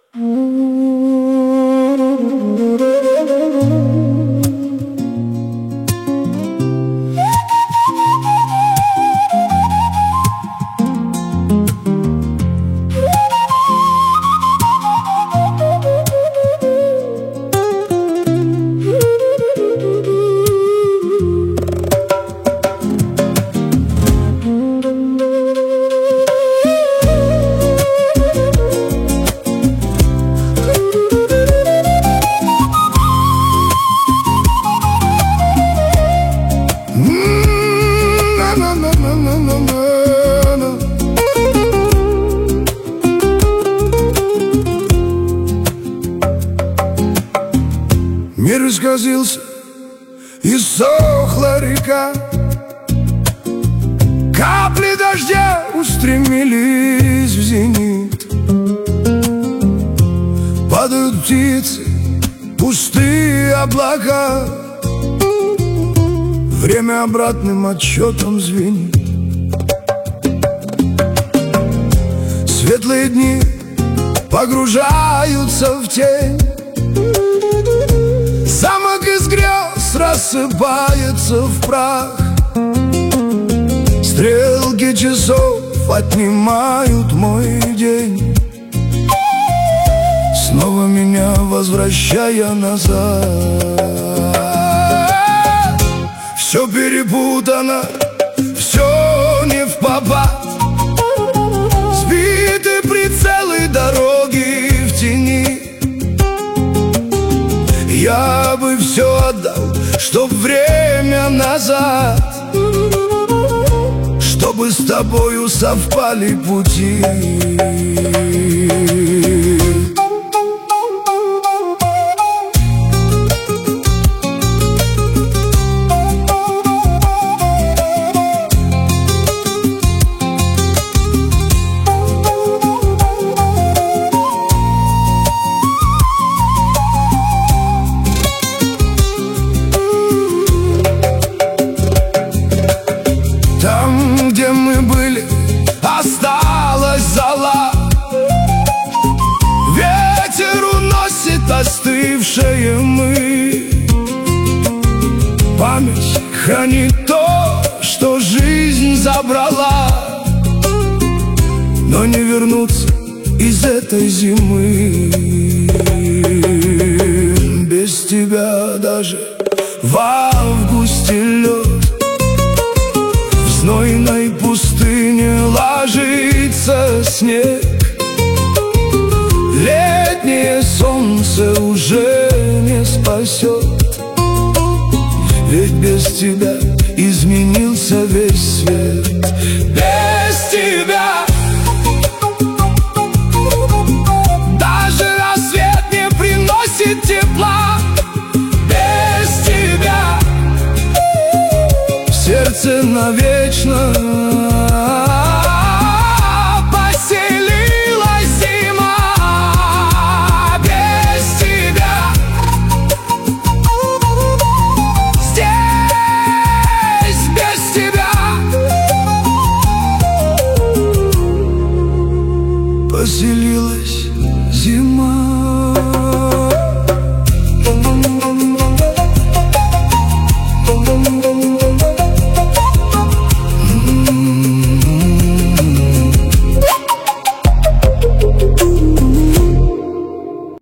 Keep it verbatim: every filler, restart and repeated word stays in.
Мир исказился, и сохла река, капли дождя устремились в зенит. Падают птицы, пустые облака, время обратным отсчетом звенит. Светлые дни погружаются в тень, замок из грез рассыпается в прах. Стрелки часов отнимают мой день, снова меня возвращая назад. Все перепутано, все не впопад, сбиты прицелы, дороги в тени. Я бы все отдал, чтоб время назад, чтобы с тобою совпали пути. Там, где мы были, осталась зола. Ветер уносит остывшие мы. Память хранит то, что жизнь забрала, но не вернуться из этой зимы. Без тебя даже в августе лед в знойной пустыне ложится снег. Летнее солнце уже не спасет, ведь без тебя изменил